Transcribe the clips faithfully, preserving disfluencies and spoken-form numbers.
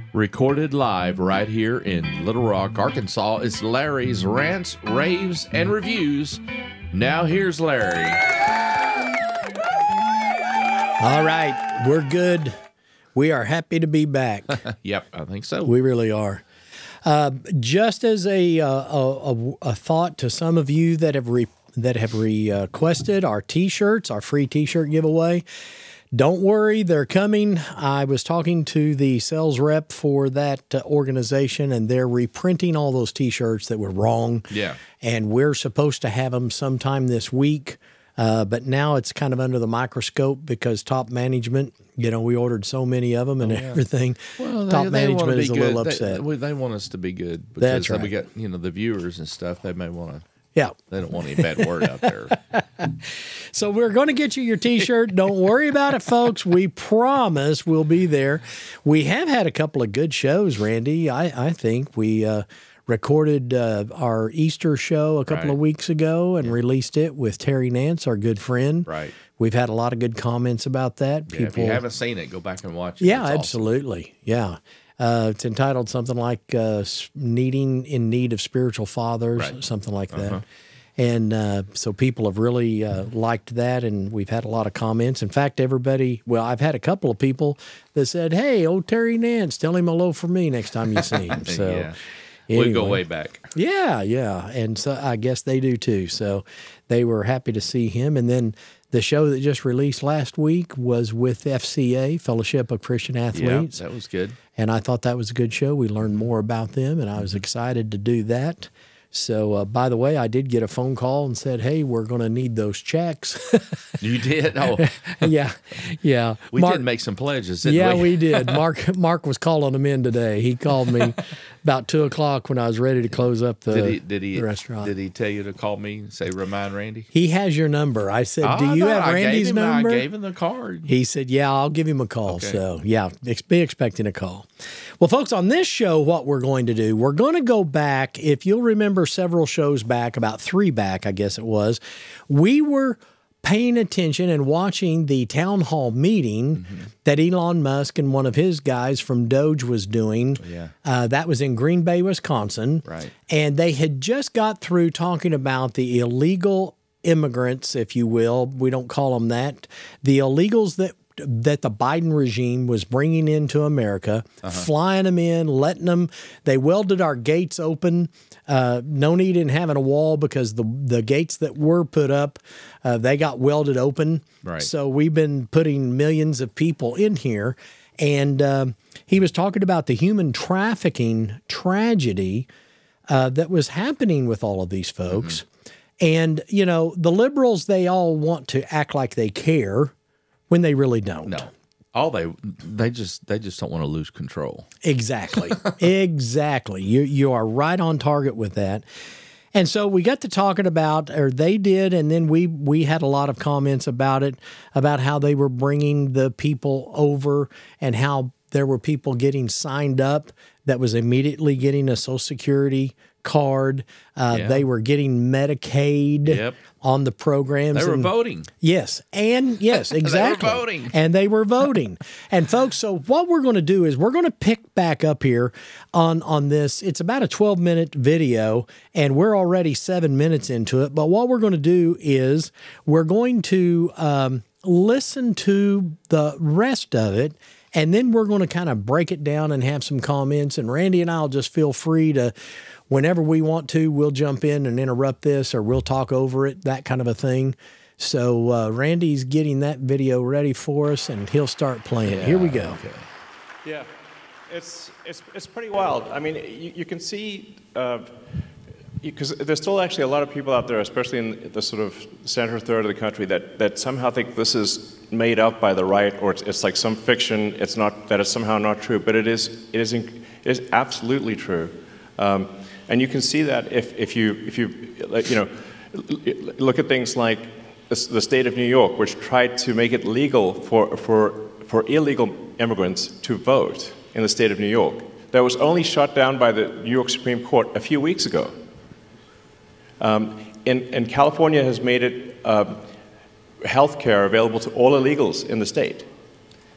Recorded live right here in Little Rock, Arkansas. It's Larry's Rants, Raves, and Reviews. Now here's Larry. All right, we're good. We are happy to be back. Yep, I think so. We really are. Uh, just as a, uh, a, a a thought to some of you that have re, that have requested our T-shirts, our free T-shirt giveaway. Don't worry, they're coming. I was talking to the sales rep for that uh, organization, and they're reprinting all those T-shirts that were wrong. Yeah. And we're supposed to have them sometime this week, uh, but now it's kind of under the microscope because top management, you know, we ordered so many of them and oh, yeah. everything. Well, they, top they management is a good. little upset. They, they want us to be good because That's right. we got, you know, the viewers and stuff. They may want to. Yeah. They don't want any bad word out there. So we're going to get you your T-shirt. Don't worry about it, folks. We promise we'll be there. We have had a couple of good shows, Randy. I, I think we uh, recorded uh, our Easter show a couple right. of weeks ago and yeah. released it with Terry Nance, our good friend. Right. We've had a lot of good comments about that. Yeah, People, if you haven't seen it, go back and watch it. Yeah, That's absolutely. Awesome. Yeah. Uh, it's entitled something like uh, Needing in Need of Spiritual Fathers, right. something like that. Uh-huh. And uh, so people have really uh, liked that, and we've had a lot of comments. In fact, everybody, well, I've had a couple of people that said, hey, old Terry Nance, tell him hello for me next time you see him. So yeah. Anyway, we go way back. Yeah, yeah. And so I guess they do too. So they were happy to see him. And then the show that just released last week was with F C A, Fellowship of Christian Athletes. Yeah, that was good. And I thought that was a good show. We learned more about them, and I was excited to do that. So, uh, by the way, I did get a phone call and said, hey, we're going to need those checks. You did? Oh. yeah, yeah. We Mark, did make some pledges, didn't yeah, we? Yeah, we did. Mark Mark was calling them in today. He called me about two o'clock when I was ready to close up the, did he, did he, the restaurant. Did he tell you to call me and say, remind Randy? He has your number. I said, do oh, you no, have I Randy's gave him, number? I gave him the card. He said, yeah, I'll give him a call. Okay. So, yeah, ex- be expecting a call. Well, folks, on this show, what we're going to do, we're going to go back. If you'll remember several shows back, about three back, I guess it was, we were paying attention and watching the town hall meeting mm-hmm. that Elon Musk and one of his guys from Doge was doing. Yeah. Uh, that was in Green Bay, Wisconsin. Right. And they had just got through talking about the illegal immigrants, if you will. We don't call them that. The illegals that that the Biden regime was bringing into America, uh-huh. flying them in, letting them, they welded our gates open. Uh, no need in having a wall because the the gates that were put up, uh, they got welded open. Right. So we've been putting millions of people in here. And uh, he was talking about the human trafficking tragedy uh, that was happening with all of these folks. Mm-hmm. And, you know, the liberals, they all want to act like they care when they really don't. No. All they they just they just don't want to lose control. Exactly. Exactly. You you are right on target with that. And so we got to talking about, or they did, and then we we had a lot of comments about it, about how they were bringing the people over and how there were people getting signed up that was immediately getting a Social Security card. Uh, yeah. They were getting Medicaid yep. on the programs. They were and, voting. Yes. And yes, exactly. They were voting. And they were voting. And folks, so what we're going to do is we're going to pick back up here on, on this. It's about a twelve minute video and we're already seven minutes into it. But what we're going to do is we're going to um, listen to the rest of it. And then we're going to kind of break it down and have some comments. And Randy and I will just feel free to, whenever we want to, we'll jump in and interrupt this or we'll talk over it, that kind of a thing. So uh, Randy's getting that video ready for us, and he'll start playing. Yeah, Here we go. Okay. Yeah, it's, it's, it's pretty wild. I mean, you, you can see, because uh, there's still actually a lot of people out there, especially in the sort of center third of the country, that, that somehow think this is made up by the right, or it's, it's like some fiction. It's not, that it's somehow not true, but it is. It is. It is absolutely true, um, and you can see that if if you if you you know look at things like the, the state of New York, which tried to make it legal for for for illegal immigrants to vote in the state of New York. That was only shut down by the New York Supreme Court a few weeks ago. Um, and, and California has made it. Um, health care available to all illegals in the state.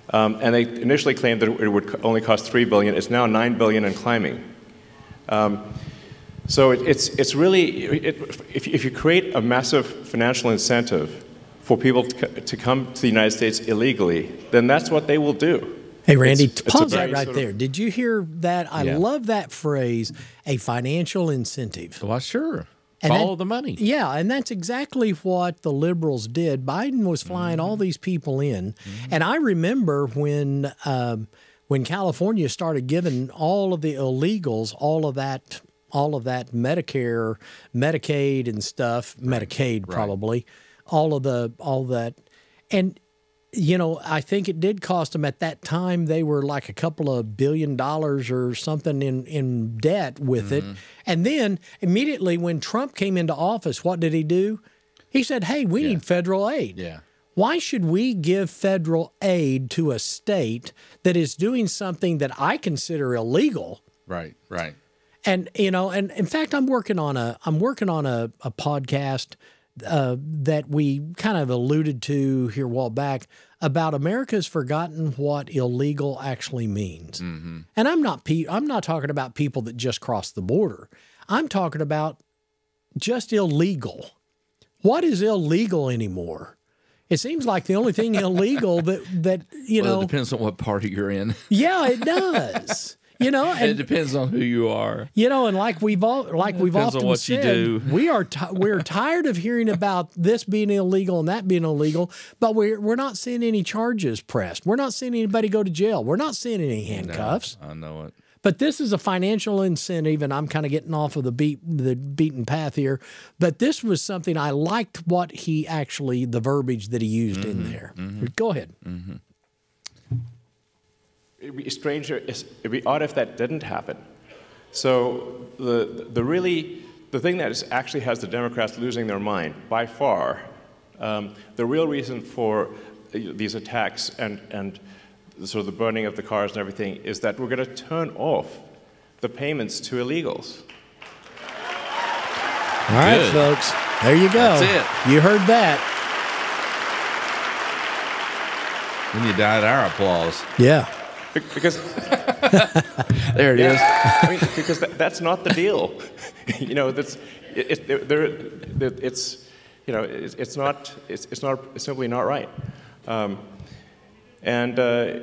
Um, and they initially claimed that it would only cost three billion dollars. It's now nine billion dollars and climbing. Um, so it, it's, it's really, it, if, if you create a massive financial incentive for people to, to come to the United States illegally, then that's what they will do. Hey, Randy, It's- it's pause a that very right sort there. of- Did you hear that? I Yeah. love that phrase, a financial incentive. Well, sure. And Follow that- the money. Yeah, and that's exactly what the liberals did. Biden was flying Mm-hmm. all these people in, and I remember when um, when California started giving all of the illegals all of that all of that Medicare, Medicaid, and stuff, Medicaid probably, all of the all that, and. You know, I think it did cost them at that time. They were like a couple of billion dollars or something in, in debt with Mm-hmm. it. And then immediately when Trump came into office, what did he do? He said, hey, we Yeah. need federal aid. Yeah. Why should we give federal aid to a state that is doing something that I consider illegal? Right. Right. And you know, and in fact, I'm working on a I'm working on a, a podcast uh, that we kind of alluded to here a while back about America's forgotten what illegal actually means. Mm-hmm. And I'm not pe- I'm not talking about people that just cross the border. I'm talking about just illegal. What is illegal anymore? It seems like the only thing illegal that that you Well, know. it depends on what party you're in. Yeah, it does. You know, And it and depends on who you are. you know, and like we've all, like we've Depends on often what you said, do. we are ti we're tired of hearing about this being illegal and that being illegal, but we're we're not seeing any charges pressed. We're not seeing anybody go to jail. We're not seeing any handcuffs. I know it. But this is a financial incentive, and I'm kind of getting off of the beat the beaten path here. But this was something I liked what he actually the verbiage that he used Mm-hmm. in there. Go ahead. Mm. It'd be stranger. It'd be odd if that didn't happen. So the the really the thing that is actually has the Democrats losing their mind by far, um, the real reason for these attacks and and sort of the burning of the cars and everything is that we're going to turn off the payments to illegals. All right, Good. folks. There you go. That's it. You heard that. Then you died our applause. Yeah. Be- Because There it is. I mean, because that, that's not the deal. you know, that's it, it, there, there, it's you know, it's, it's not it's, it's not it's simply not right. Um, and uh,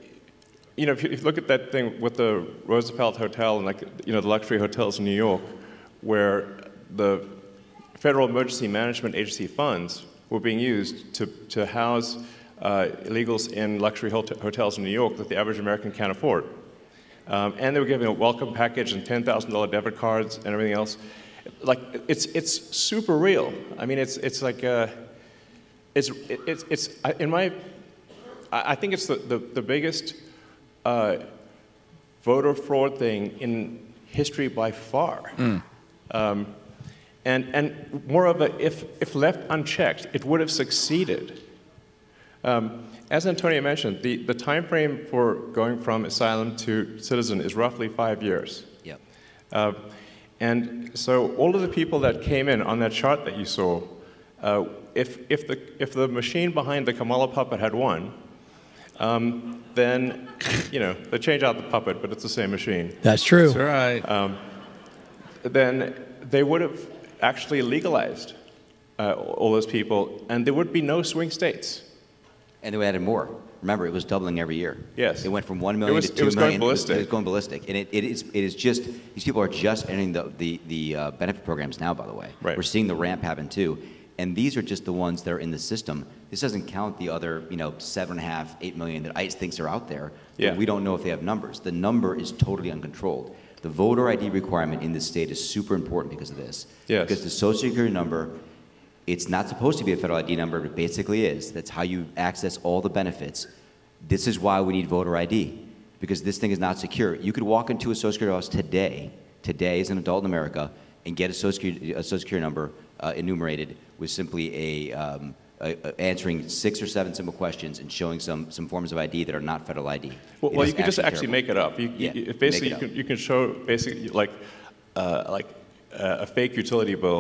you know, if you, if you look at that thing with the Roosevelt Hotel and like you know the luxury hotels in New York, where the Federal Emergency Management Agency funds were being used to to house uh, illegals in luxury hot- hotels in New York that the average American can't afford. Um, and they were giving a welcome package and ten thousand dollar debit cards and everything else. Like it's it's super real. I mean, it's it's like uh, it's it's it's in my I think it's the the, the biggest uh, voter fraud thing in history by far. Mm. Um, and and moreover, if if left unchecked, it would have succeeded. Um, As Antonio mentioned, the, the time frame for going from asylum to citizen is roughly five years. Yep. Uh, and so all of the people that came in on that chart that you saw, uh, if, if, the, if the machine behind the Kamala puppet had won, um, then, you know, they change out the puppet, but it's the same machine. That's true. That's right. Um, then they would have actually legalized uh, all those people, and there would be no swing states. And they added more. Remember, it was doubling every year. Yes. It went from one million It was- to it two was going million. ballistic. It was going ballistic. And it, it is it is just these people are just entering the the, the uh, benefit programs now. By the way, Right. We're seeing the ramp happen too. And these are just the ones that are in the system. This doesn't count the other, you know, seven and a half, eight million that ICE thinks are out there. But Yeah. we don't know if they have numbers. The number is totally uncontrolled. The voter I D requirement in this state is super important because of this. Yes. Because the Social Security number, it's not supposed to be a federal I D number, but it basically is. That's how you access all the benefits. This is why we need voter I D, because this thing is not secure. You could walk into a Social Security office today, today as an adult in America, and get a Social Security, a Social Security number uh, enumerated with simply a, um, a, a answering six or seven simple questions and showing some, some forms of I D that are not federal I D. Well, It well is you can just actually terrible. make it up. You, Yeah, you, make basically, it you up. can, you can show basically like, uh, like uh, a fake utility bill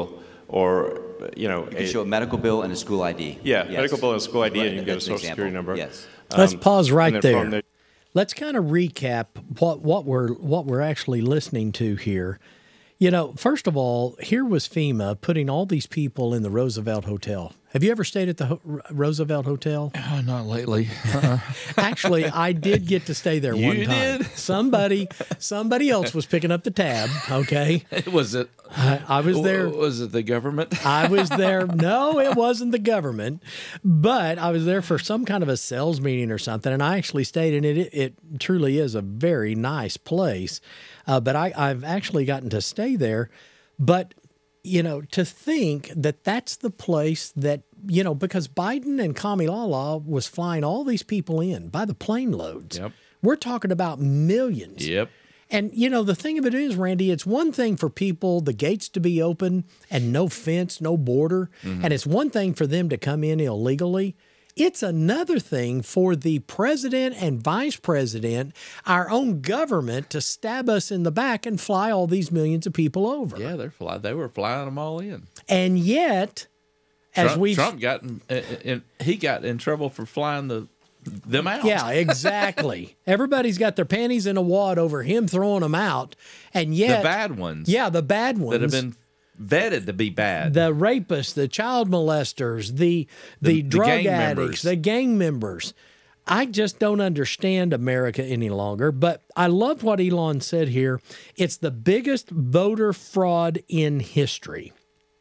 or you know, You can a, show a medical bill and a school I D. yeah, Yes. medical bill and school I D, Right, and you can get a that's an social example. security number. Yes. Let's Um, pause and right then from there. Let's kind of recap what what we're what we're actually listening to here. You know, first of all, here was FEMA putting all these people in the Roosevelt Hotel. Have you ever stayed at the Ho- Roosevelt Hotel? Oh, not lately. Actually, I did get to stay there You one time. did? Somebody, somebody else was picking up the tab. Okay, Was it? I, I was there. Was it the government? I was there. No, it wasn't the government, but I was there for some kind of a sales meeting or something, and I actually stayed in it. It, it truly is a very nice place, uh, but I, I've actually gotten to stay there. But you know, to think that that's the place that you know, because Biden and Kamala was flying all these people in by the plane loads. Yep. We're talking about millions. Yep. And, you know, the thing of it is, Randy, it's one thing for people, the gates to be open and no fence, no border. Mm-hmm. And it's one thing for them to come in illegally. It's another thing for the president and vice president, our own government, to stab us in the back and fly all these millions of people over. Yeah, they're fly. They were flying them all in. And yet, as Trump, we've Trump got in, in, he got in trouble for flying the them out. Yeah, exactly. Everybody's got their panties in a wad over him throwing them out, and yet the bad ones. Yeah, the bad ones that have been vetted to be bad. The rapists, the child molesters, the the, The- the drug gang addicts, members. the gang members. I just don't understand America any longer. But I love what Elon said here. It's the biggest voter fraud in history.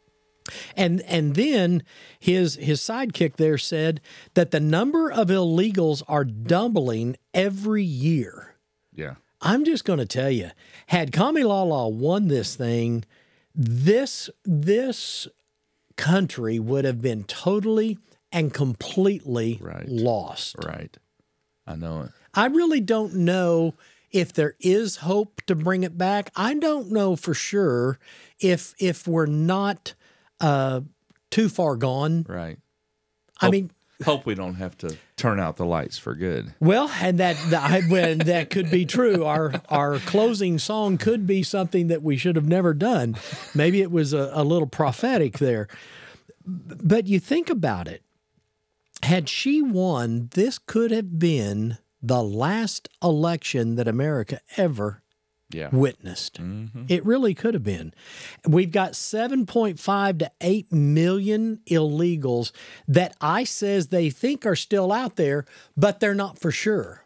And and then his his sidekick there said that the number of illegals are doubling every year. yeah. I'm just going to tell you, had Kamala won this thing, this this country would have been totally and completely Right. lost. Right. I know it. I really don't know if there is hope to bring it back. I don't know for sure if if we're not uh, too far gone. Right. I Hope- mean, Hope we don't have to turn out the lights for good. well, and that that, when that could be true. Our our closing song could be something that we should have never done. Maybe it was a, a little prophetic there. But you think about it. Had she won, this could have been the last election that America ever Yeah. witnessed. It really could have been. We've got seven point five to eight million illegals that ICE says they think are still out there, but they're not for sure.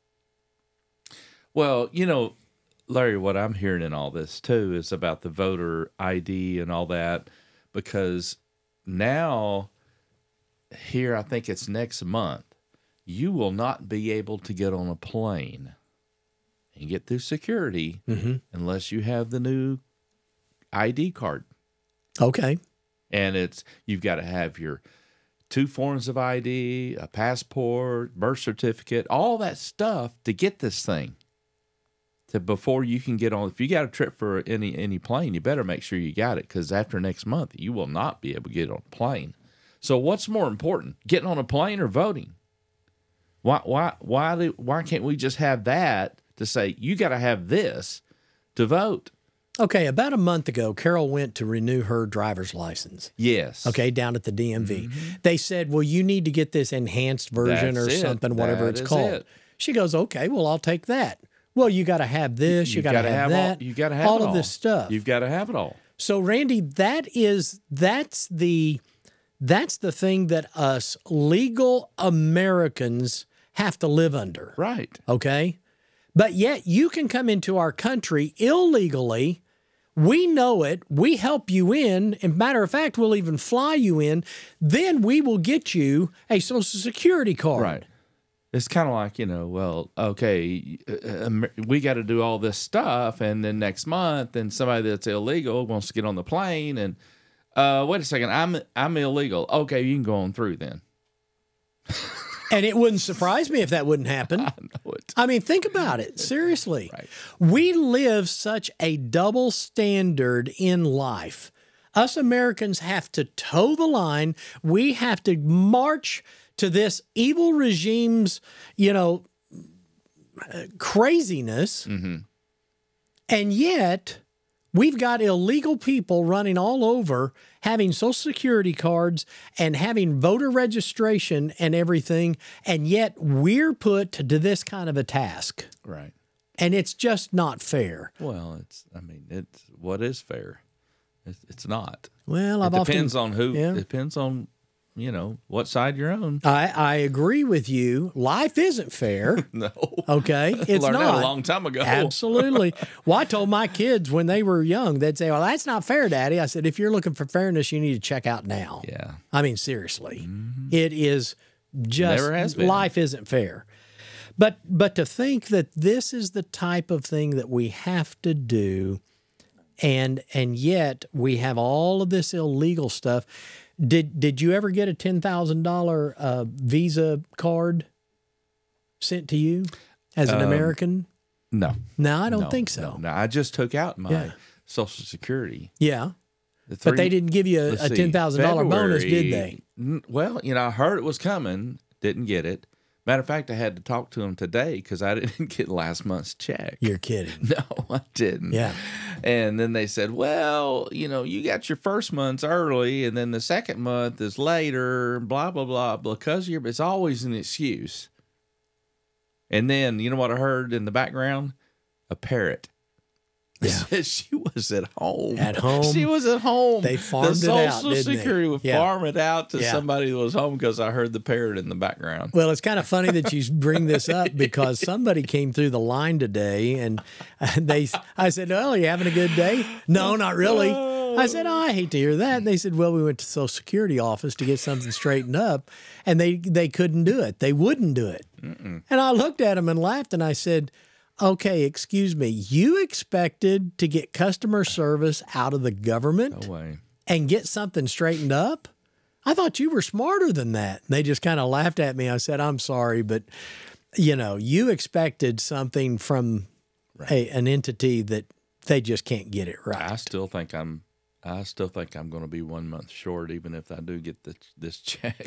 Well, you know, Larry, what I'm hearing in all this too is about the voter I D and all that, because now, here, I think it's next month, you will not be able to get on a plane and get through security unless you have the new I D card. Okay. And it's you've got to have your two forms of I D, a passport, birth certificate, all that stuff to get this thing. To before you can get on. If you got a trip for any any plane, you better make sure you got it, because after next month you will not be able to get on a plane. So what's more important, getting on a plane or voting? Why why why do, why can't we just have that to say you got to have this to vote? Okay. About a month ago, Carol went to renew her driver's license. Yes. Okay, down at the D M V. They said, well, you need to get this enhanced version That's or it. something, whatever That it's is called. it. She goes, okay, well, I'll take that. Well, you got to have this, you, You got to gotta have, have that. all. You got to have all it of this stuff. You've got to have it all. So, Randy, that is that's the that's the thing that us legal Americans have to live under. Right. Okay? But yet you can come into our country illegally. We know it. We help you in. And matter of fact, we'll even fly you in. Then we will get you a Social Security card. Right. It's kind of like, you know, well, okay, uh, um, we got to do all this stuff, and then next month, then somebody that's illegal wants to get on the plane, and uh, wait a second, I'm I'm illegal. Okay, you can go on through then. And it wouldn't surprise me if that wouldn't happen. I know it. I mean, think about it. Seriously. Right. We live such a double standard in life. Us Americans have to toe the line. We have to march to this evil regime's, you know, craziness. Mm-hmm. And yet We've got illegal people running all over, having Social Security cards and having voter registration and everything, and yet we're put to this kind of a task. Right. And it's just not fair. Well, it's, I mean, it's, what is fair? It's, it's not. Well, It I've depends often, on who, yeah. it depends on, you know, what side you're on. I, I agree with you. Life isn't fair. No. Okay, it's Learned not. that a long time ago. Absolutely. Well, I told my kids when they were young, they'd say, "Well, that's not fair, Daddy." I said, "If you're looking for fairness, you need to check out now." Yeah. I mean, seriously, it is just Never has been. life isn't fair. But but to think that this is the type of thing that we have to do, and and yet we have all of this illegal stuff. Did did you ever get a ten thousand dollar uh, Visa card sent to you as an Um, American? No. No, I don't No, think so. No, no, I just took out my Yeah. Social Security. Yeah, The but they three- didn't give you a, let's a see, ten thousand dollar bonus, did they? February- N- Well, you know, I heard it was coming, didn't get it. Matter of fact, I had to talk to him today because I didn't get last month's check. You're kidding. No, I didn't. Yeah. And then they said, well, you know, you got your first month's early and then the second month is later, blah, blah, blah, because you're, it's always an excuse. And then, you know what I heard in the background? A parrot. Yeah. She was at home. At home. She was at home. They farmed the it out, Social didn't they? Security would Yeah. farm it out to Yeah. somebody that was home because I heard the parrot in the background. Well, it's kind of funny that you bring this up because somebody came through the line today and they, I said, "Oh, you having a good day?" "No, not really." I said, "Oh, I hate to hear that." And they said, "Well, we went to the Social Security office to get something straightened up and they, they couldn't do it. They wouldn't do it." Mm-mm. And I looked at them and laughed and I said, "Okay, excuse me, you expected to get customer service out of the government No way. and get something straightened up? I thought you were smarter than that." And they just kind of laughed at me. I said, "I'm sorry, but you know, you expected something from a, an entity that they just can't get it right." I still think I'm. I still think I'm going to be one month short, even if I do get the, this check.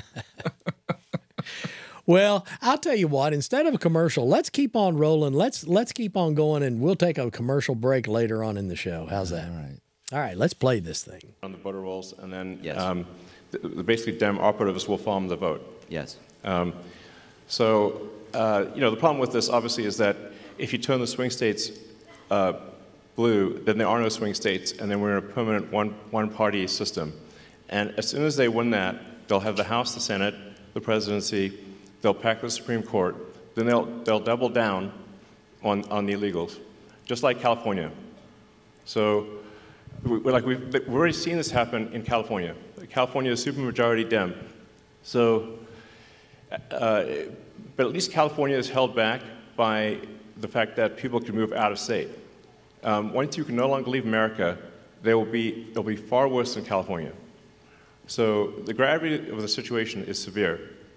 Well, I'll tell you what, instead of a commercial, let's keep on rolling. Let's let's keep on going and we'll take a commercial break later on in the show. How's that? All right. All right, let's play this thing. On the voter rolls, and then Yes. um, the, the basically Dem operatives will farm the vote. Yes. Um, so, uh, you know, the problem with this obviously is that if you turn the swing states uh, blue, then there are no swing states, and then we're in a permanent one, one-party system. And as soon as they win that, they'll have the House, the Senate, the presidency, they'll pack the Supreme Court, then they'll, they'll double down on, on the illegals, just like California. So, we, we're like we've, we've already seen this happen in California. California is supermajority Dem. So, uh, but at least California is held back by the fact that people can move out of state. Um, once you can no longer leave America, there will be, it'll be far worse than California. So the gravity of the situation is severe.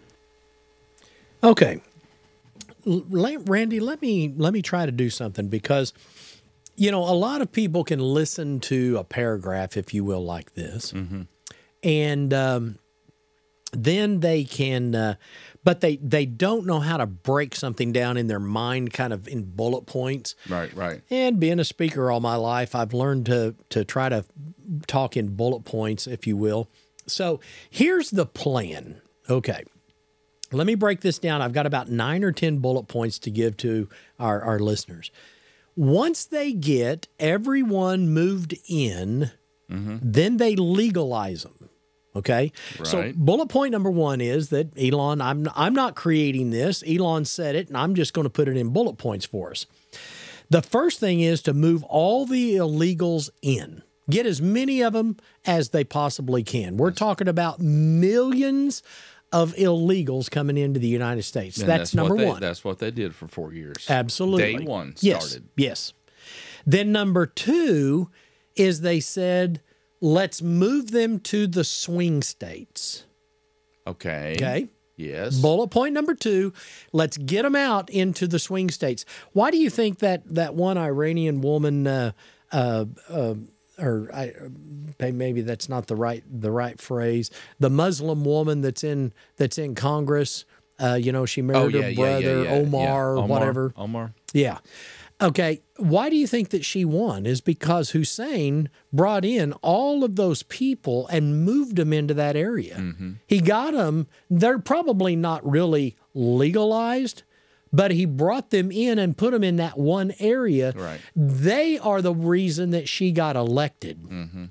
Okay. L- let- Randy, let me let me try to do something because you know, a lot of people can listen to a paragraph, if you will, like this. Mm-hmm. And um, then they can, uh, but they, they don't know how to break something down in their mind kind of in bullet points. Right, right. And being a speaker all my life, I've learned to to try to talk in bullet points, if you will. So here's the plan. Okay. Let me break this down. I've got about nine or ten bullet points to give to our, our listeners. Once they get everyone moved in, mm-hmm. then they legalize them. Okay. Right. So bullet point number one is that Elon, I'm I'm not creating this. Elon said it, and I'm just going to put it in bullet points for us. The first thing is to move all the illegals in. Get as many of them as they possibly can. We're talking about millions of illegals coming into the United States. And That's, that's number what they, one. That's what they did for four years. Absolutely. Day one Yes, started. yes. Then number two is they said, let's move them to the swing states. Okay. Okay. Yes. Bullet point number two, let's get them out into the swing states. Why do you think that that one Iranian woman, uh, uh, uh, or I, maybe that's not the right the right phrase, the Muslim woman that's in that's in Congress, uh, you know, she married oh, yeah, her yeah, brother yeah, yeah. Omar yeah. or Omar, whatever. Omar. Yeah. Okay, why do you think that she won? Is because Hussein brought in all of those people and moved them into that area. Mm-hmm. He got them, they're probably not really legalized, but he brought them in and put them in that one area. Right. They are the reason that she got elected. Mm-hmm.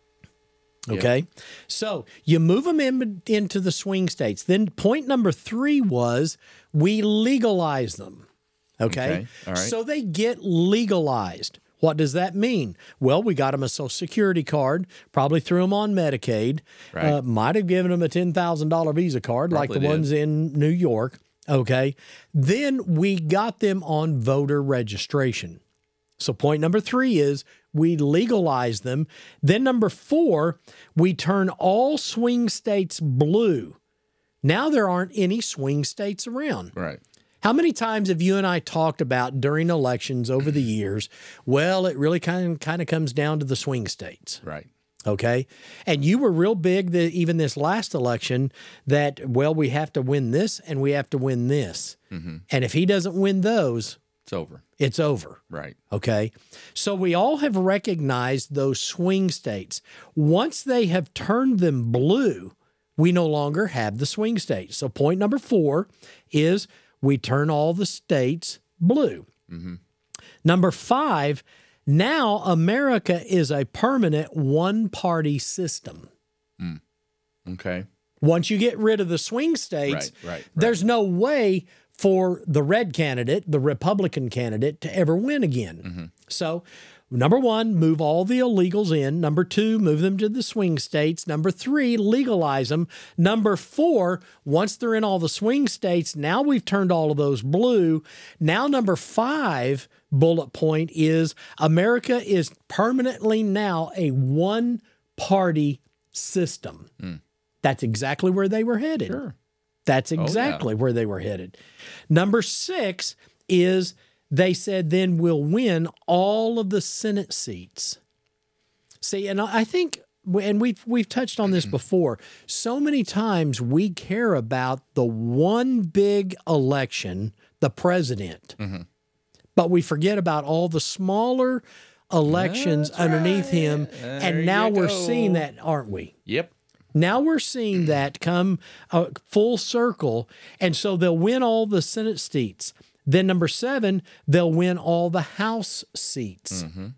Okay. Yep. So you move them in, into the swing states. Then point number three was we legalize them. Okay. Okay. All right. So they get legalized. What does that mean? Well, we got them a Social Security card, probably threw them on Medicaid, Right. uh, might have given them a ten thousand dollars Visa card like Probably the did. ones in New York. Okay. Then we got them on voter registration. So point number three is we legalize them. Then number four, we turn all swing states blue. Now there aren't any swing states around. Right. How many times have you and I talked about during elections over the years, well, it really kind of, kind of comes down to the swing states. Right. Okay. And you were real big that even this last election that, well, we have to win this and we have to win this. Mm-hmm. And if he doesn't win those, It's over. it's over. Right. Okay. So we all have recognized those swing states. Once they have turned them blue, we no longer have the swing states. So point number four is we turn all the states blue. Mm-hmm. Number five, now America is a permanent one-party system. Mm. Okay. Once you get rid of the swing states, Right, right, right. there's no way for the red candidate, the Republican candidate, to ever win again. Mm-hmm. So, number one, move all the illegals in. Number two, move them to the swing states. Number three, legalize them. Number four, once they're in all the swing states, now we've turned all of those blue. Now, number five bullet point is America is permanently now a one-party system. Mm. That's exactly where they were headed. Sure. That's Oh, yeah. exactly where they were headed. Number six is they said then we'll win all of the Senate seats. See, and I think, and we've we've touched on this before, so many times we care about the one big election, the president, Mm-hmm. but we forget about all the smaller elections That's underneath right. him. There And now you we're go. seeing that, aren't we? Yep. Now we're seeing that come uh, full circle. And so they'll win all the Senate seats. Then number seven, they'll win all the House seats. Mm-hmm.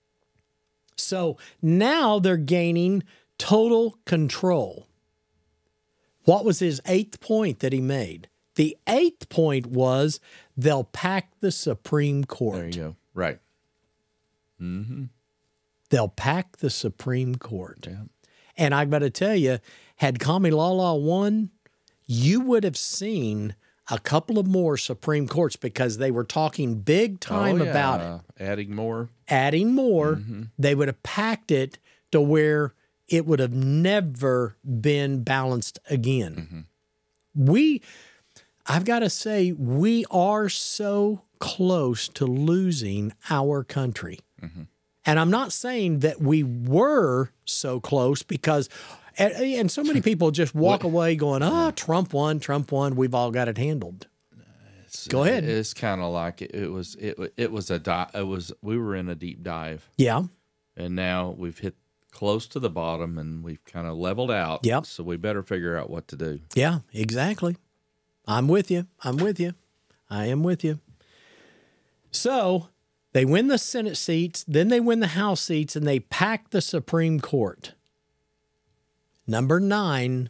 So now they're gaining total control. What was his eighth point that he made? The eighth point was they'll pack the Supreme Court. There you go. Right. Mm-hmm. They'll pack the Supreme Court. Yeah. And I've got to tell you, had Kamilala won, you would have seen a couple of more Supreme Courts because they were talking big time Oh, yeah. about it. Adding more. Adding more, Mm-hmm. they would have packed it to where it would have never been balanced again. Mm-hmm. We, I've got to say, we are so close to losing our country. Mm-hmm. And I'm not saying that we were so close because, and, and so many people just walk away going, ah, Trump won, Trump won. We've all got it handled. It's, Go ahead. It's kind of like it, it was. It it was a di- It was. We were in a deep dive, Yeah. and now we've hit close to the bottom, and we've kind of leveled out. Yep. So we better figure out what to do. Yeah, exactly. I'm with you. I'm with you. I am with you. So they win the Senate seats, then they win the House seats, and they pack the Supreme Court. Number nine,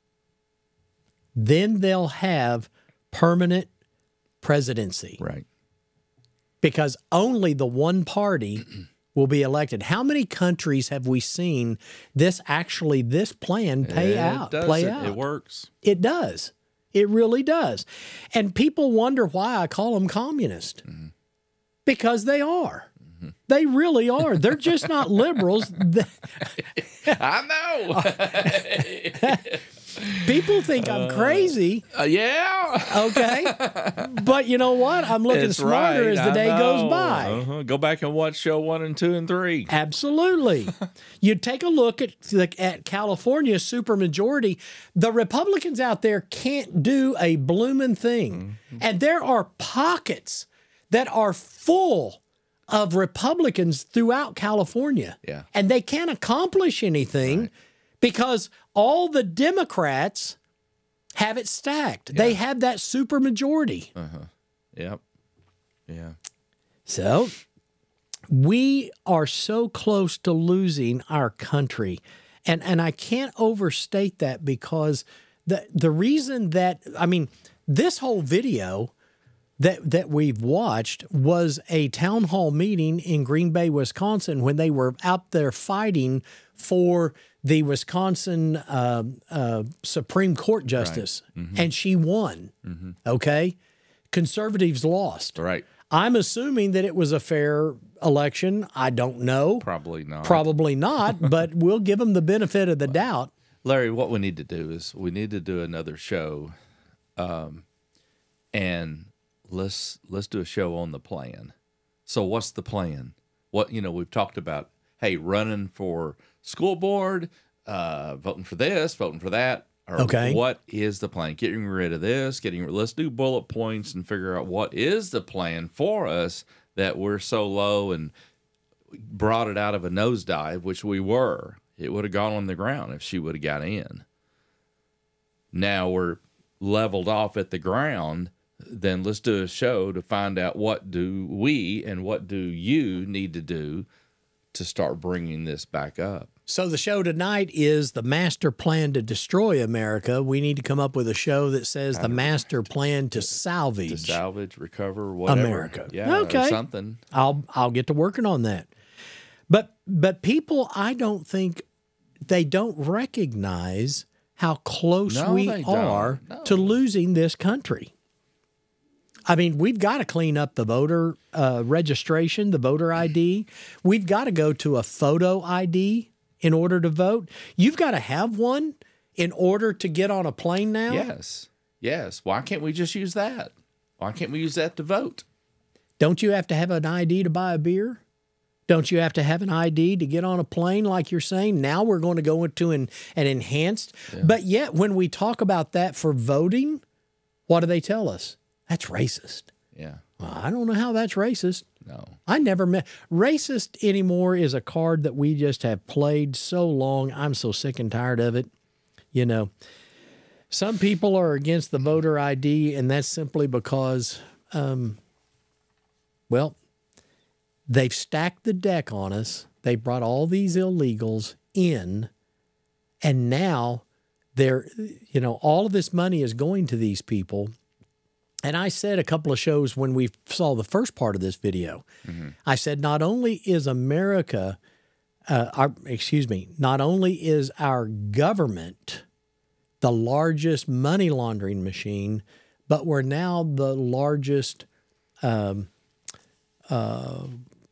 then they'll have permanent presidency Right. because only the one party will be elected. How many countries have we seen this actually, this plan pay it out, does play it. out? It works. It does. It really does. And people wonder why I call them communist. Mm-hmm. Because they are. Mm-hmm. They really are. They're just not liberals. I know. People think I'm crazy. Uh, yeah. Okay. But you know what? I'm looking It's smarter right. as the I day goes know. by. Uh-huh. Go back and watch show one and two and three. Absolutely. You take a look at the, at California's supermajority. The Republicans out there can't do a blooming thing. Mm-hmm. And there are pockets that are full of Republicans throughout California. Yeah. And they can't accomplish anything Right. because all the Democrats have it stacked. They have that super majority. Uh-huh. Yep. Yeah. So we are so close to losing our country. And and I can't overstate that because the the reason that I mean, this whole video that that we've watched was a town hall meeting in Green Bay, Wisconsin, when they were out there fighting for the Wisconsin uh, uh, Supreme Court justice, Mm-hmm. and she won. Okay, conservatives lost. Right. I'm assuming that it was a fair election. I don't know. Probably not. Probably not, but we'll give them the benefit of the doubt. Larry, what we need to do is we need to do another show, um, and let's let's do a show on the plan. So what's the plan? What you know, we've talked about, hey, running for school board, uh, voting for this, voting for that. Or Okay. What is the plan? Getting rid of this, getting let's do bullet points and figure out what is the plan for us that we're so low and brought it out of a nosedive, which we were. It would have gone on the ground if she would have got in. Now we're leveled off at the ground. Then let's do a show to find out what do we and what do you need to do to start bringing this back up. So the show tonight is the master plan to destroy America. We need to come up with a show that says the master plan to salvage. To salvage, recover, whatever. America. Yeah, Okay. or something. I'll I'll get to working on that. But but people, I don't think they don't recognize how close No, we they don't. are No. to losing this country. I mean, we've got to clean up the voter uh, registration, the voter I D. We've got to go to a photo I D in order to vote. You've got to have one in order to get on a plane now. Yes. Yes. Why can't we just use that? Why can't we use that to vote? Don't you have to have an I D to buy a beer? Don't you have to have an I D to get on a plane, like you're saying? Now we're going to go into an, an enhanced. But yet, when we talk about that for voting, what do they tell us? That's racist. Yeah. Well, I don't know how that's racist. No. I never met racist anymore is a card that we just have played so long. I'm so sick and tired of it. You know, some people are against the voter I D, and that's simply because, um, well, they've stacked the deck on us. They brought all these illegals in, and now they're, you know, all of this money is going to these people. And I said a couple of shows when we saw the first part of this video, mm-hmm. I said, not only is America, uh, our, excuse me, not only is our government the largest money laundering machine, but we're now the largest, um, uh,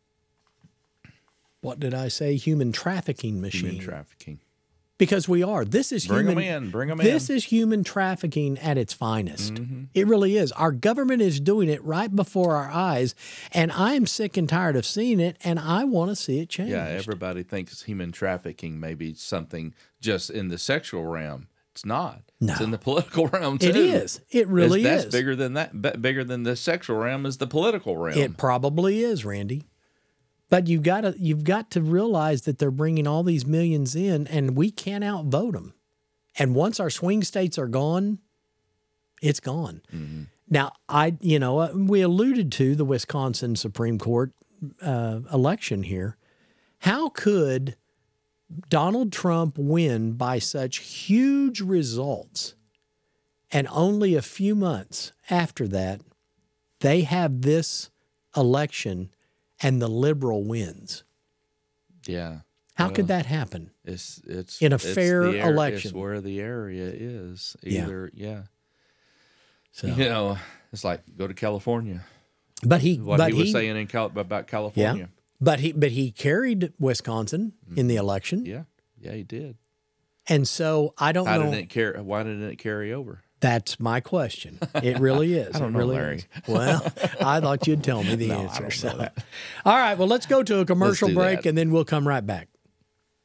what did I say? Human trafficking machine. Human trafficking. Because we are. This is Bring human. them in. Bring them in. This is human trafficking at its finest. Mm-hmm. It really is. Our government is doing it right before our eyes, and I am sick and tired of seeing it, and I want to see it change. Yeah, everybody thinks human trafficking may be something just in the sexual realm. It's not. No. It's in the political realm too. It is. It really It's- that's is. bigger than that. Be- Bigger than the sexual realm is the political realm. It probably is, Randy. But you've got to you've got to realize that they're bringing all these millions in, and we can't outvote them. And once our swing states are gone, it's gone. Mm-hmm. Now, I you know uh, we alluded to the Wisconsin Supreme Court uh, election here. How could Donald Trump win by such huge results, and only a few months after that, they have this election and the liberal wins? Yeah. How Well, could that happen? It's it's In a it's fair the ar- election? It's where the area is. Yeah. Either yeah. So, You know, it's like go to California. but he, What but he was he, saying in Cal- about yeah, California. but he, but he carried Wisconsin in the election, Yeah. Yeah, he did. and so I don't How know. didn't it carry? Why didn't it carry over? That's my question. It really is. I don't it know, really Larry. is. Well, I thought you'd tell me the No, I answer. don't so. know that. All right. Well, let's go to a commercial do break, that. and then we'll come right back.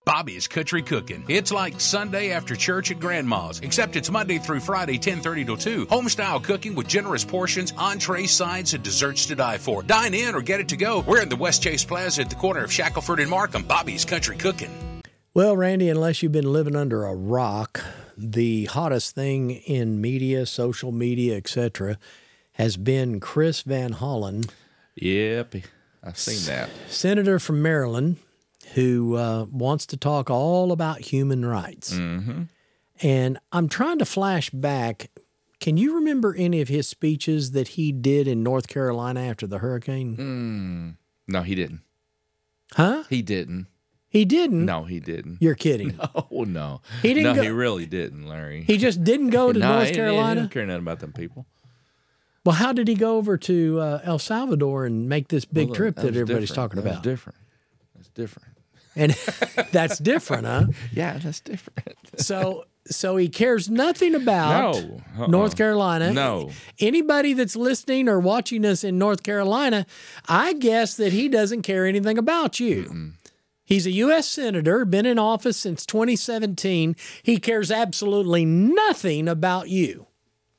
Bobby's Country Cooking. It's like Sunday after church at Grandma's, except it's Monday through Friday, ten thirty to two. Home-style cooking with generous portions, entrees, sides, and desserts to die for. Dine in or get it to go. We're in the West Chase Plaza at the corner of Shackelford and Markham. Bobby's Country Cooking. Well, Randy, unless you've been living under a rock, the hottest thing in media, social media, et cetera, has been Chris Van Hollen. Yep, I've seen that. Senator from Maryland who uh, wants to talk all about human rights. Mm-hmm. And I'm trying to flash back. Can you remember any of his speeches that he did in North Carolina after the hurricane? Mm. No, he didn't. Huh? He didn't. He didn't? No, he didn't. You're kidding. Oh, no. He didn't No, go- he really didn't, Larry. He just didn't go to no, North he, Carolina? He didn't care nothing about them people. Well, how did he go over to uh, El Salvador and make this big Well, trip that, was everybody's different. talking That was about? different. That's different. And that's different, huh? Yeah, that's different. So so he cares nothing about No. Uh-uh. North Carolina. No. Anybody that's listening or watching us in North Carolina, I guess that he doesn't care anything about you. Mm-mm. He's a U S senator, been in office since twenty seventeen. He cares absolutely nothing about you.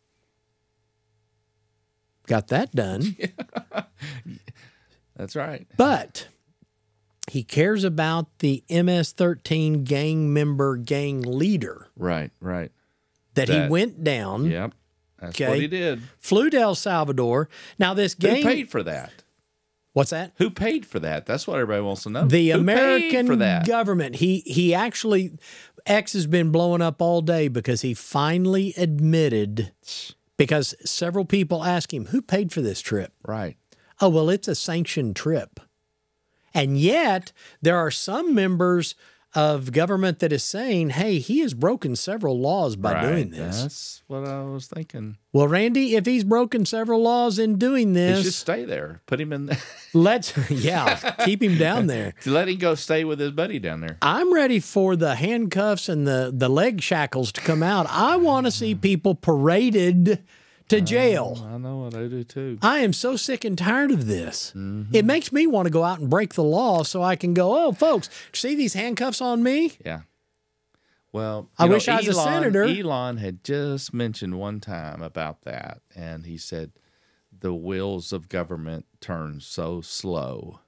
Got that done. That's right. But he cares about the M S thirteen gang member, gang leader Right, right. that, That- he went down, Yep. That's Okay. what he did. flew to El Salvador. Now this gang, Who paid for that? what's that? Who paid for that? That's what everybody wants to know. The Who paid American for that? government. He he actually, X has been blowing up all day because he finally admitted, because several people asked him, who paid for this trip? Right. Oh, well, it's a sanctioned trip. And yet there are some members of government that is saying, hey, he has broken several laws by right. doing this. That's what I was thinking. Well, Randy, if he's broken several laws in doing He this, should stay there. Put him in there. let's, yeah, keep him down there. Let him go stay with his buddy down there. I'm ready for the handcuffs and the, the leg shackles to come out. I want to see people paraded to jail. I know what I do too. I am so sick and tired of this. Mm-hmm. It makes me want to go out and break the law so I can go, oh, folks, see these handcuffs on me? Yeah. Well, I you know, wish I was a Elon- senator. Elon had just mentioned one time about that, and he said the wheels of government turn so slow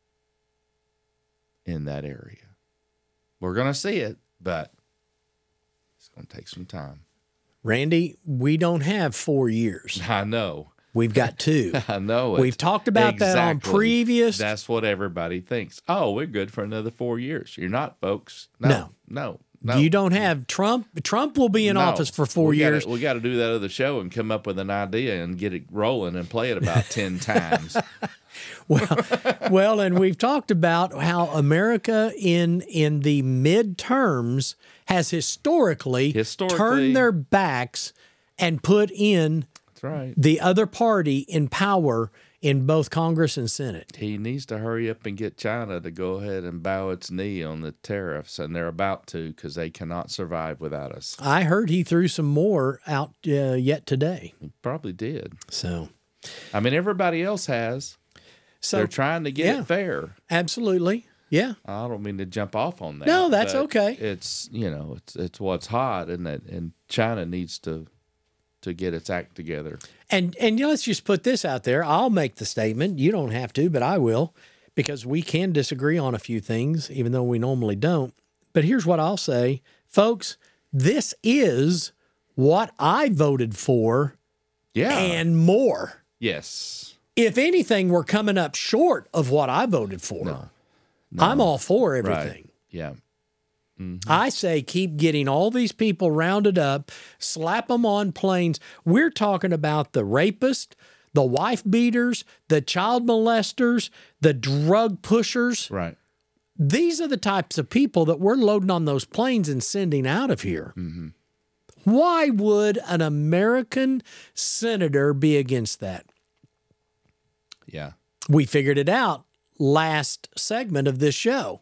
in that area. We're going to see it, but it's going to take some time. Randy, we don't have four years. I know. We've got two. I know it. We've talked about that on Exactly. previous. That's what everybody thinks. Oh, we're good for another four years. You're not, folks. No. No. No. No. You don't have Trump. Trump will be in No. office for four we years. Gotta, we got to do that other show and come up with an idea and get it rolling and play it about ten times. Well, well, and we've talked about how America in in the midterms has historically, Historically. turned their backs and put in That's right. the other party in power in both Congress and Senate. He needs to hurry up and get China to go ahead and bow its knee on the tariffs, and they're about to because they cannot survive without us. I heard he threw some more out uh, yet today. He probably did. So, I mean, everybody else has. so They're trying to get yeah. it fair. absolutely, yeah. I don't mean to jump off on that. No, that's but okay. It's you know, it's it's what's hot, and that and China needs to to get its act together. And and let's just put this out there. I'll make the statement. You don't have to, but I will, because we can disagree on a few things, even though we normally don't. But here's what I'll say, folks. This is what I voted for Yeah. and more. yes. If anything, we're coming up short of what I voted for. No. I'm all for Right. everything. Yeah. I say keep getting all these people rounded up, slap them on planes. We're talking about the rapist, the wife beaters, the child molesters, the drug pushers. Right. These are the types of people that we're loading on those planes and sending out of here. Mm-hmm. Why would an American senator be against that? Yeah. We figured it out last segment of this show.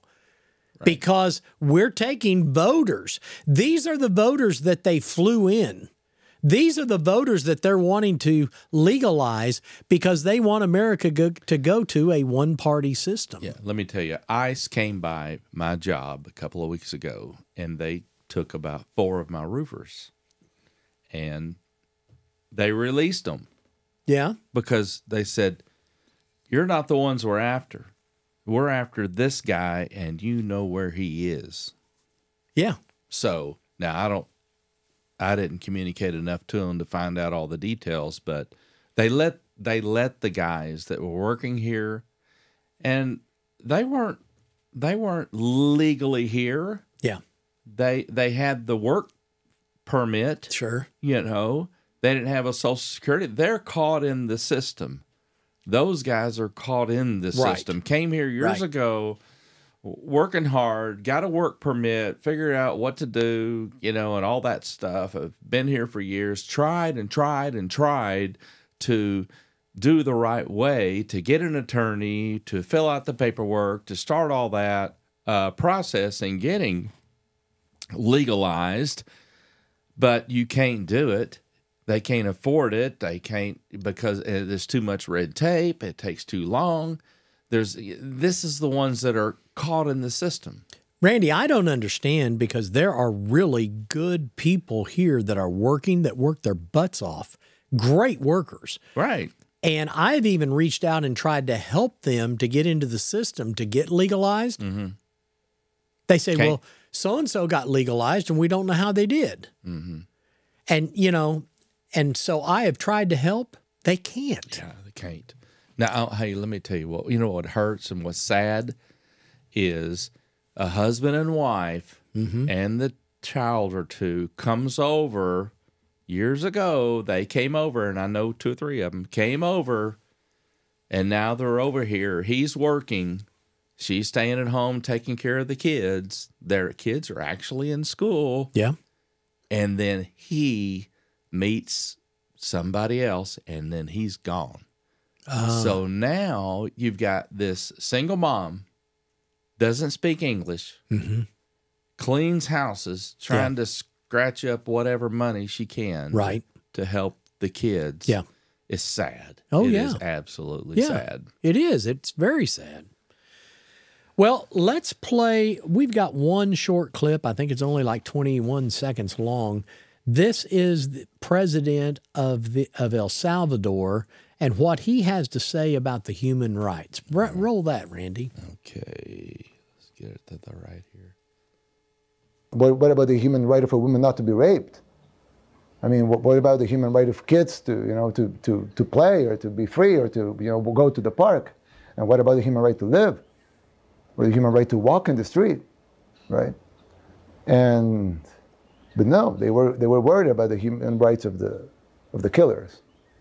Because we're taking voters. These are the voters that they flew in. These are the voters that they're wanting to legalize because they want America go, to go to a one-party system. Yeah, let me tell you, ICE came by my job a couple of weeks ago, and they took about four of my roofers, and they released them Yeah. because they said, you're not the ones we're after. We're after this guy, and you know where he is. Yeah. So now I don't, I didn't communicate enough to them to find out all the details, but they let they let the guys that were working here, and they weren't they weren't legally here. Yeah. They they had the work permit. Sure. You know, they didn't have a social security. They're caught in the system. Those guys are caught in the Right. system. Came here years Right. ago, working hard, got a work permit, figured out what to do, you know, and all that stuff. I've been here for years, tried and tried and tried to do the right way, to get an attorney, to fill out the paperwork, to start all that uh, process and getting legalized, but you can't do it. They can't afford it. They can't because there's too much red tape. It takes too long. There's this is the ones that are caught in the system. Randy, I don't understand because there are really good people here that are working, that work their butts off. Great workers. Right. And I've even reached out and tried to help them to get into the system to get legalized. Mm-hmm. They say, Okay. well, so-and-so got legalized and we don't know how they did. Mm-hmm. And, you know, and so I have tried to help. They can't. Yeah, they can't. Now, oh, hey, let me tell you what, you know what hurts and what's sad is a husband and wife Mm-hmm. and the child or two comes over. Years ago, they came over, and I know two or three of them came over, and now they're over here. He's working. She's staying at home taking care of the kids. Their kids are actually in school. Yeah. And then he meets somebody else, and then he's gone. So now you've got this single mom, doesn't speak English, Mm-hmm. cleans houses, trying to scratch up whatever money she can Right. to help the kids. Yeah. It's sad. Oh, It yeah. is absolutely Yeah. sad. It is. It's very sad. Well, let's play. We've got one short clip. I think it's only like twenty-one seconds long. This is the president of the of El Salvador and what he has to say about the human rights. R- roll that, Randy. Okay. Let's get it to the right here. What, what about the human right of a woman not to be raped? I mean, what, what about the human right of kids to, you know, to, to, to play or to be free or to, you know, go to the park? And what about the human right to live? Or the human right to walk in the street, right? And, but no, they were, they were worried about the human rights of the, of the killers.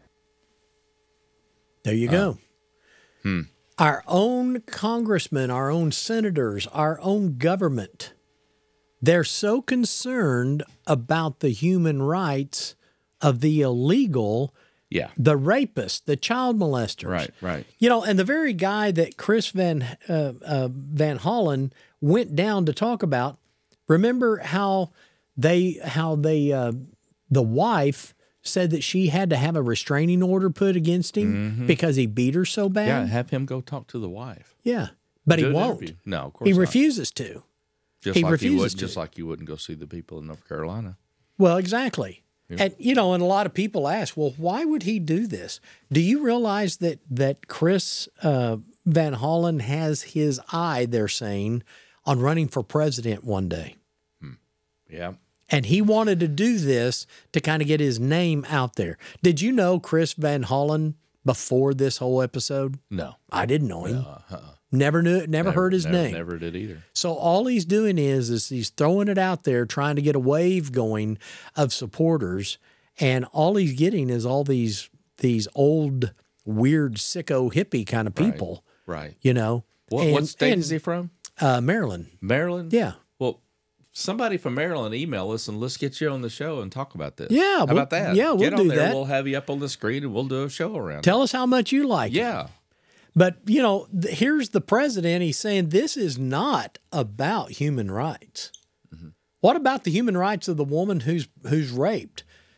There you go. Our own congressmen, our own senators, our own government, they're so concerned about the human rights of the illegal, Yeah. the rapists, the child molesters. Right, right. You know, and the very guy that Chris Van uh, uh, Van Hollen went down to talk about. Remember how they how they uh, the wife said that she had to have a restraining order put against him because he beat her so bad. Yeah, have him go talk to the wife. Yeah, but Do he an won't. interview. No, of course He not. refuses to. Just he like you refuses would, to. just like you wouldn't go see the people in North Carolina. Well, exactly. And you know, and a lot of people ask, well, why would he do this? Do you realize that that Chris uh, Van Hollen has his eye, they're saying, on running for president one day? Yeah. And he wanted to do this to kind of get his name out there. Did you know Chris Van Hollen before this whole episode? No. I didn't know him. Never knew it, never, heard his never, name. Never did either. So all he's doing is is he's throwing it out there, trying to get a wave going of supporters, and all he's getting is all these these old weird sicko hippie kind of people, Right. you know. What, And- what state and, is he from? Uh, Maryland. Maryland? Yeah. Well, somebody from Maryland email us and let's get you on the show and talk about this. Yeah, How we'll- about that? yeah, we'll Get on do there. that. We'll have you up on the screen and we'll do a show around Tell us how much you like it. it. Yeah. But, you know, th- here's the president. He's saying this is not about human rights. Mm-hmm. What about the human rights of the woman who's who's raped?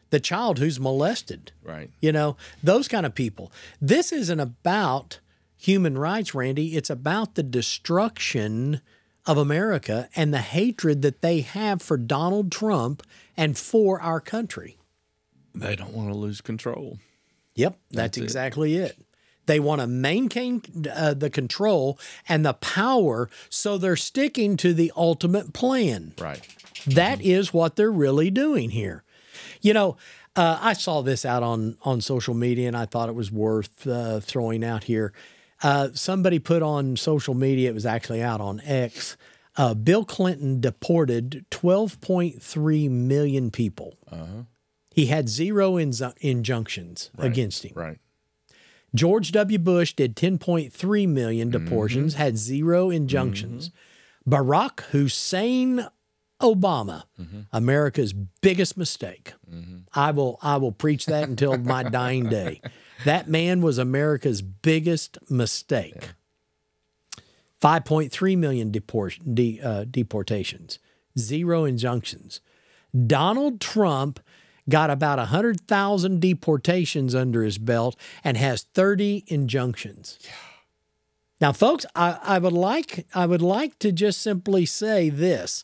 the child who's molested. Right. You know, those kind of people. This isn't about human rights, Randy. It's about the destruction of America and the hatred that they have for Donald Trump and for our country. They don't want to lose control. Yep, that's, That's it. exactly it. They want to maintain uh, the control and the power, so they're sticking to the ultimate plan. Right. That is what they're really doing here. You know, uh, I saw this out on, on social media, and I thought it was worth uh, throwing out here. Uh, somebody put on social media, it was actually out on X, uh, Bill Clinton deported twelve point three million people. Uh-huh. He had zero inju- injunctions Right. against him. Right. George W. Bush did ten point three million deportations, Mm-hmm. had zero injunctions. Mm-hmm. Barack Hussein Obama, Mm-hmm. America's biggest mistake. Mm-hmm. I will I will preach that until my dying day. That man was America's biggest mistake. Yeah. five point three million deport, de, uh, deportations, zero injunctions. Donald Trump got about one hundred thousand deportations under his belt and has thirty injunctions. Yeah. Now, folks, I, I would like I would like to just simply say this.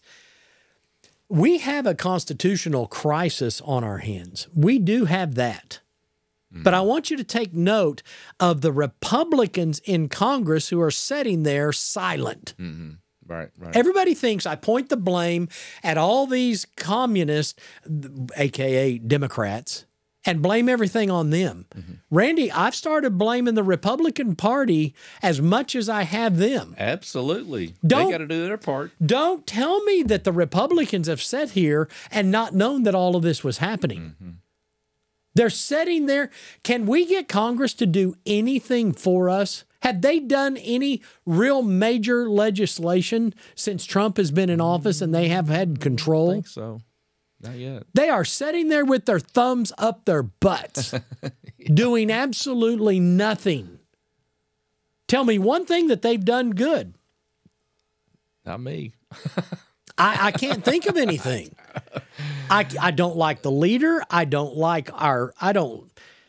We have a constitutional crisis on our hands. We do have that. Mm. But I want you to take note of the Republicans in Congress who are sitting there silent. Mm-hmm. Right, right. Everybody thinks I point the blame at all these communists, a k a. Democrats, and blame everything on them. Mm-hmm. Randy, I've started blaming the Republican Party as much as I have them. Absolutely. Don't, they got to do their part. Don't tell me that the Republicans have sat here and not known that all of this was happening. Mm-hmm. They're sitting there. Can we get Congress to do anything for us? Have they done any real major legislation since Trump has been in office and they have had control? I think so. Not yet. They are sitting there with their thumbs up their butts, doing absolutely nothing. Tell me one thing that they've done good. Not me. I, I can't think of anything. I, I don't like the leader. I don't like our, I don't,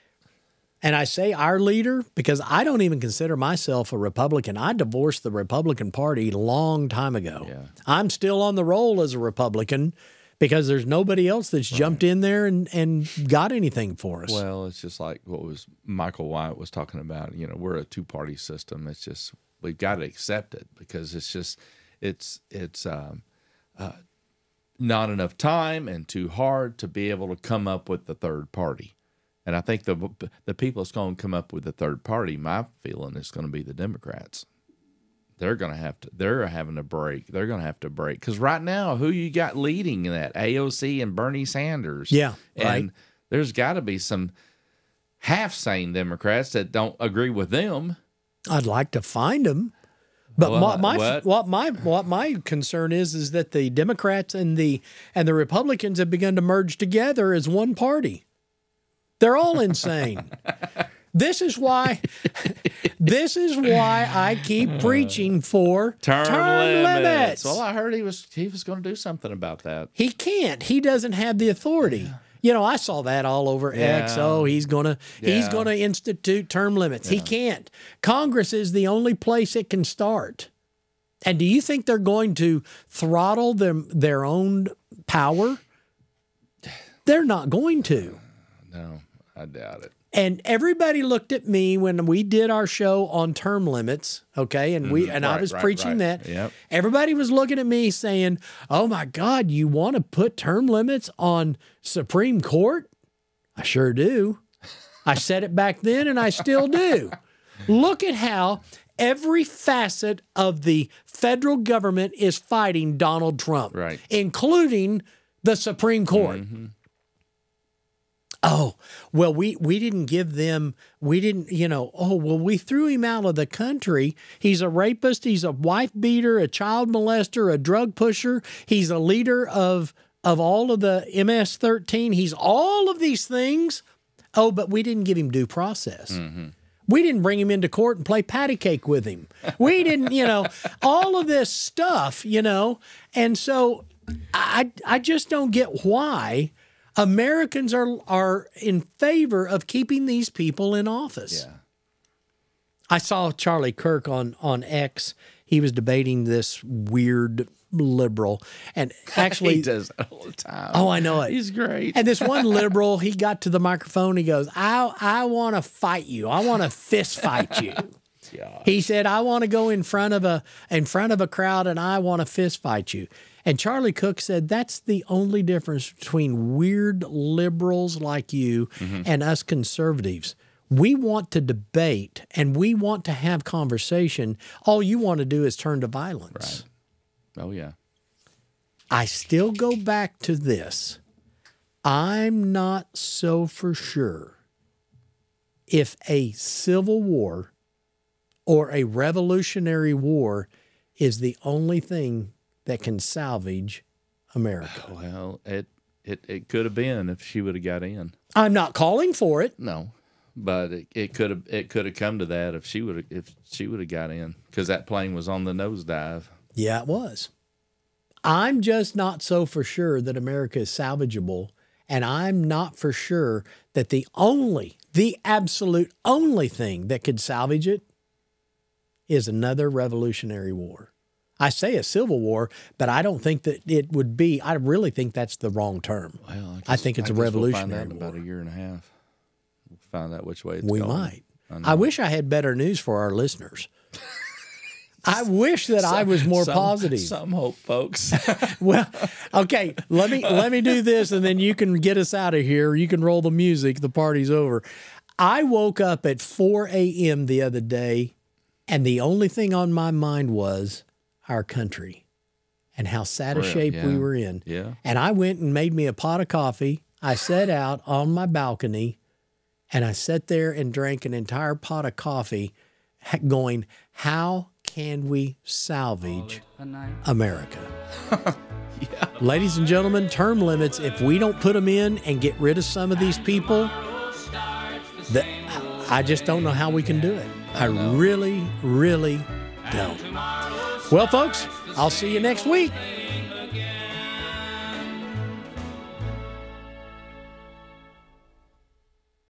and I say our leader because I don't even consider myself a Republican. I divorced the Republican Party a long time ago. Yeah. I'm still on the roll as a Republican because there's nobody else that's right. jumped in there and, and got anything for us. Well, it's just like what was Michael Wyatt was talking about. You know, we're a two-party system. It's just, we've got to accept it because it's just, it's, it's, um, uh, not enough time and too hard to be able to come up with the third party. And I think the the people that's going to come up with the third party, my feeling is going to be the Democrats. They're going to have to, they're having to break. They're going to have to break. Because right now, who you got leading in that? A O C and Bernie Sanders. Yeah, and right. There's got to be some half-sane Democrats that don't agree with them. I'd like to find them. But Well, my, my what? what my what my concern is is that the Democrats and the and the Republicans have begun to merge together as one party. They're all insane. This is why this is why I keep preaching for Term, term limits. limits. Well, I heard he was he was going to do something about that. He can't. He doesn't have the authority. Yeah. You know, I saw that all over Yeah. X. Oh, he's gonna he's Yeah. gonna institute term limits. Yeah. He can't. Congress is the only place it can start. And do you think they're going to throttle them their own power? They're not going to. No, I doubt it. And everybody looked at me when we did our show on term limits, okay? And we and I Right, was right, preaching right. that. Yep. Everybody was looking at me saying, "Oh my God, you want to put term limits on Supreme Court?" I sure do. I said it back then and I still do. Look at how every facet of the federal government is fighting Donald Trump, Right. including the Supreme Court. Mm-hmm. Oh, well, we, we didn't give them, we didn't, you know, oh, well, we threw him out of the country. He's a rapist. He's a wife beater, a child molester, a drug pusher. He's a leader of, of all of the M S thirteen. He's all of these things. Oh, but we didn't give him due process. Mm-hmm. We didn't bring him into court and play patty cake with him. We didn't, you know, all of this stuff, you know. And so I, I just don't get why Americans are are in favor of keeping these people in office. Yeah. I saw Charlie Kirk on, on X. He was debating this weird liberal. And actually, he does that all the time. Oh, I know it. He's great. And this one liberal, he got to the microphone. He goes, I, I want to fight you. I want to fist fight you. Yeah. He said, I want to go in front of a in front of a crowd and I want to fist fight you. And Charlie Cook said, that's the only difference between weird liberals like you mm-hmm. and us conservatives. We want to debate and we want to have conversation. All you want to do is turn to violence. Right. Oh, yeah. I still go back to this. I'm not so for sure if a civil war or a revolutionary war is the only thing that can salvage America. Well, it it, it could have been if she would have got in. I'm not calling for it. No, but it, it could have it could have come to that if she would have if she would have got in because that plane was on the nosedive. Yeah, it was. I'm just not so for sure that America is salvageable, and I'm not for sure that the only, the absolute only thing that could salvage it is another revolutionary war. I say a civil war, but I don't think that it would be. I really think that's the wrong term. Well, I, guess, I think it's I a guess revolutionary we'll find out in war. about a year and a half. We'll find out which way it's we going. might. I, I wish I had better news for our listeners. I wish that some, I was more some, positive. Some hope, folks. Well, okay, let me let me do this, and then you can get us out of here. You can roll the music. The party's over. I woke up at four a.m. the other day, and the only thing on my mind was our country and how sad a Well, shape yeah. we were in. Yeah. And I went and made me a pot of coffee. I sat out on my balcony, and I sat there and drank an entire pot of coffee, going, how can we salvage America? Yeah. Ladies and gentlemen, term limits, if we don't put them in and get rid of some of these people, the, I just don't know how we can do it. I really, really don't. Well, folks, I'll see you next week.